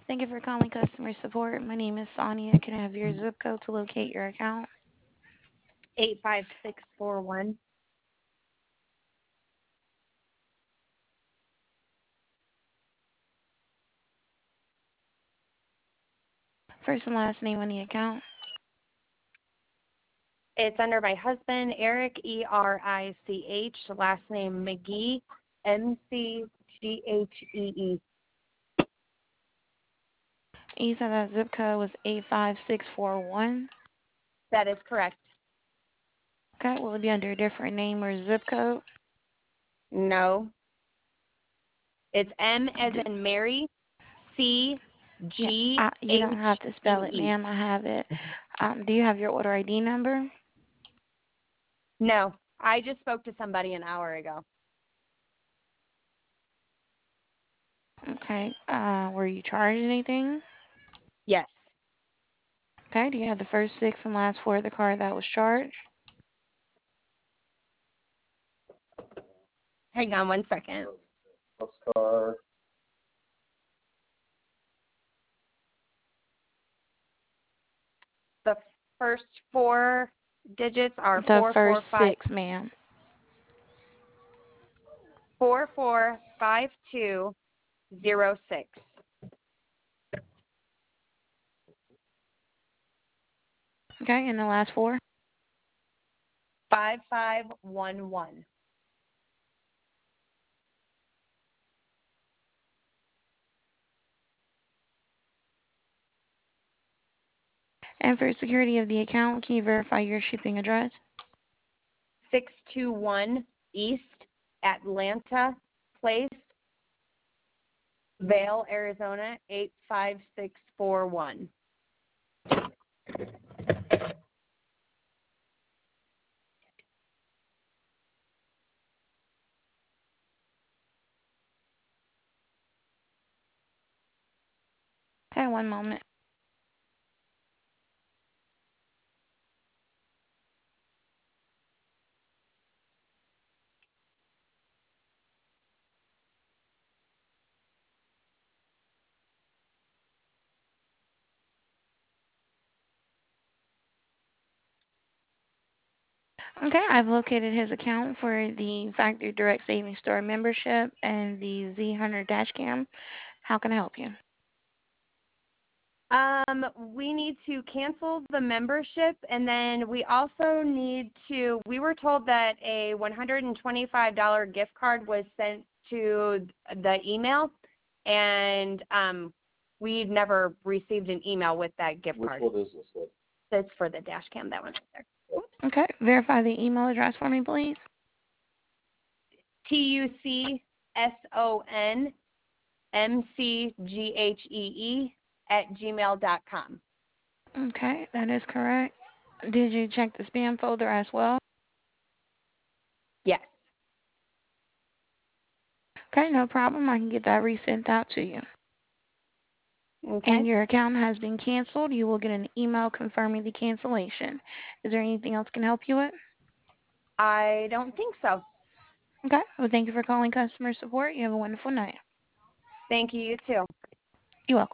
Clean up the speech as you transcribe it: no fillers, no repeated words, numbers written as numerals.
Thank you for calling customer support. My name is Sonia. Can I have your zip code to locate your account? 85641. First and last name on the account. It's under my husband, Eric, ERICH, last name McGee, MCGHEE. You said that zip code was 85641. That is correct. Okay, will it be under a different name or zip code? No. It's M as Do, in Mary, C yeah, G you H don't have to E spell it, E. ma'am. I have it. Do you have your order ID number? No, I just spoke to somebody an hour ago. Okay. Were you charged anything? Yes. Okay. Do you have the first six and last four of the card that was charged? Hang on one second. The first four digits are The first six, ma'am. 445206. Okay, and the last four? 5511. And for security of the account, can you verify your shipping address? 621 East Atlanta Place, Vale, Arizona 85641. Okay, one moment. Okay, I've located his account for the Factory Direct Savings Store membership and the Z100 dash cam. How can I help you? We need to cancel the membership, and then we also need to, we were told that a $125 gift card was sent to the email, and we never received an email with that gift card. Which one is this one? That's for the dash cam, that one's there. Okay, verify the email address for me, please. TUCSONMCGHEE@gmail.com. Okay, that is correct. Did you check the spam folder as well? Yes. Okay, no problem. I can get that resent out to you. Okay. And your account has been canceled. You will get an email confirming the cancellation. Is there anything else I can help you with? I don't think so. Okay, well, thank you for calling customer support. You have a wonderful night. Thank you, you too. You're welcome.